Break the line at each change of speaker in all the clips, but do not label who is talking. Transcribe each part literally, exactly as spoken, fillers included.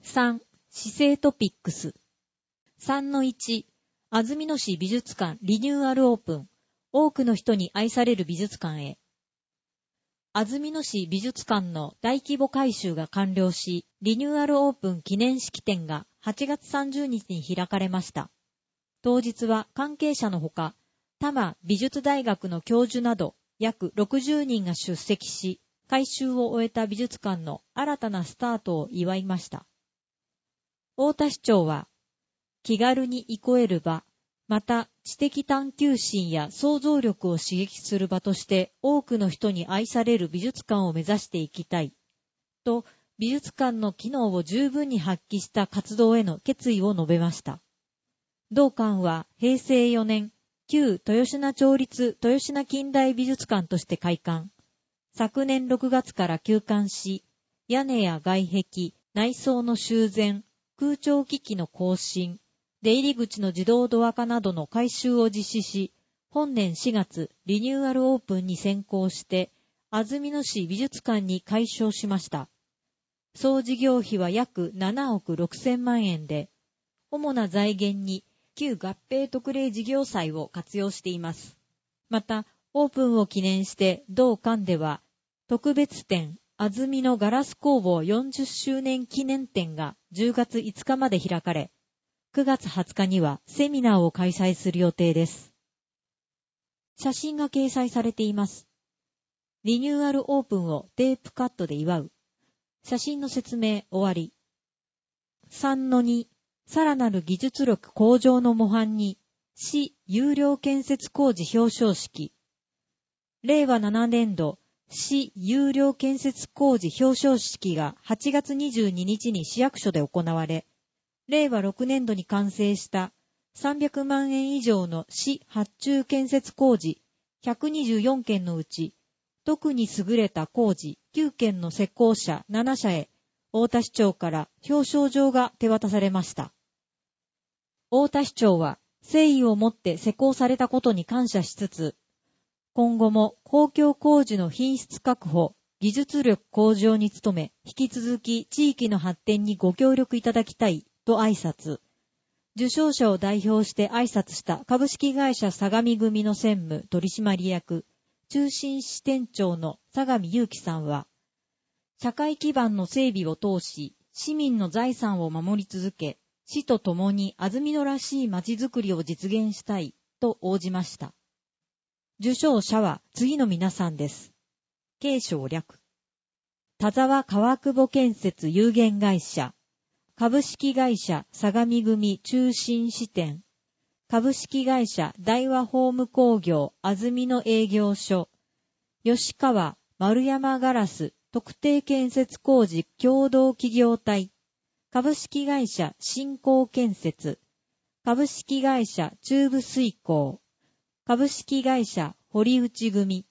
さん、市政トピックス。さんのいち、安曇野市美術館リニューアルオープン。多くの人に愛される美術館へ。安曇野市美術館の大規模改修が完了し、リニューアルオープン記念式典がはちがつさんじゅうにちに開かれました。当日は関係者のほか、多摩美術大学の教授など約ろくじゅうにんが出席し、改修を終えた美術館の新たなスタートを祝いました。太田市長は、気軽に憩える場、また知的探求心や想像力を刺激する場として多くの人に愛される美術館を目指していきたいと、美術館の機能を十分に発揮した活動への決意を述べました。同館はへいせいよねん、旧豊科町立豊科近代美術館として開館。昨年ろくがつから休館し、屋根や外壁、内装の修繕、空調機器の更新、出入り口の自動ドア化などの改修を実施し、本年しがつリニューアルオープンに先行して、安曇野市美術館に改修しました。総事業費は約ななおくろくせんまんえんで、主な財源に旧合併特例事業債を活用しています。また、オープンを記念して同館では、特別展、安曇野ガラス工房よんじゅっしゅうねん記念展がじゅうがついつかまで開かれ、くがつはつかにはセミナーを開催する予定です。写真が掲載されています。リニューアルオープンをテープカットで祝う。写真の説明終わり。さんのに、さらなる技術力向上の模範に、市有料建設工事表彰式。れいわななねんど、市有料建設工事表彰式がはちがつにじゅうににちに市役所で行われ、れいわろくねんどに完成したさんびゃくまんえん以上の市発注建設工事ひゃくにじゅうよんけんのうち、特に優れた工事きゅうけんの施工者ななしゃへ、太田市長から表彰状が手渡されました。太田市長は誠意を持って施工されたことに感謝しつつ、今後も公共工事の品質確保、技術力向上に努め、引き続き地域の発展にご協力いただきたいと挨拶。受賞者を代表して挨拶した株式会社相模組の専務取締役、中心支店長の相模祐樹さんは、社会基盤の整備を通し、市民の財産を守り続け、市とともに安曇野らしい街づくりを実現したいと応じました。受賞者は次の皆さんです。継承略。田沢川久保建設有限会社。株式会社相模組中心支店、株式会社大和ホーム工業安曇野営業所、吉川丸山ガラス特定建設工事共同企業体、株式会社新興建設、株式会社中部水工、株式会社堀内組。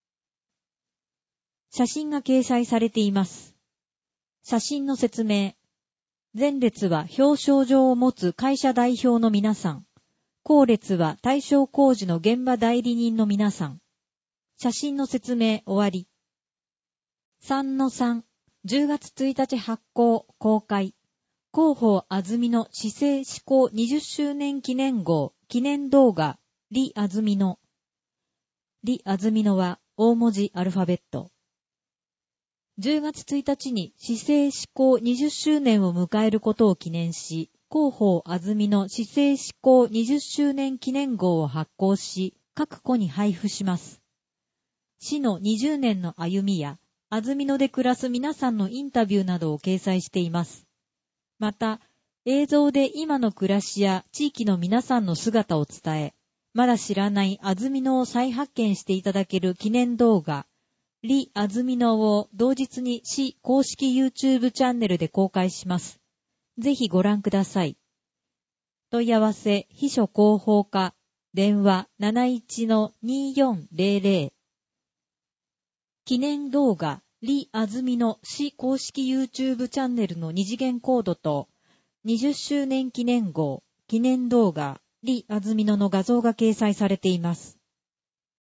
写真が掲載されています。写真の説明。前列は表彰状を持つ会社代表の皆さん。後列は対象工事の現場代理人の皆さん。写真の説明終わり。さんのさん、じゅうがつついたち発行、公開。広報安曇野市政施行にじゅっしゅうねん記念号、記念動画、リ安曇野。リ安曇野は大文字アルファベット。じゅうがつついたちに市政施行にじゅっしゅうねんを迎えることを記念し、広報安曇野市政施行にじゅっしゅうねん記念号を発行し、各戸に配布します。市のにじゅうねんの歩みや、安曇野で暮らす皆さんのインタビューなどを掲載しています。また、映像で今の暮らしや地域の皆さんの姿を伝え、まだ知らない安曇野を再発見していただける記念動画、リ安曇野を同日に市公式 YouTube チャンネルで公開します。ぜひご覧ください。問い合わせ、秘書広報課、電話 なないちのによんぜろぜろ。記念動画、リ安曇野市公式 YouTube チャンネルの二次元コードと、にじゅっしゅうねん記念号、記念動画、リ安曇野の画像が掲載されています。